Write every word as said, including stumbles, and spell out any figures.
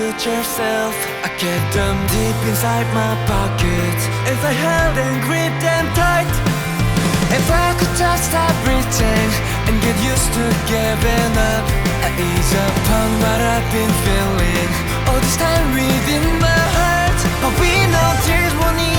future self. I kept them deep inside my pockets as I held and gripped them tight. If I could just stop reaching and get used to giving up, I ease upon what I've been feeling all this time within my heart. But we know tears won't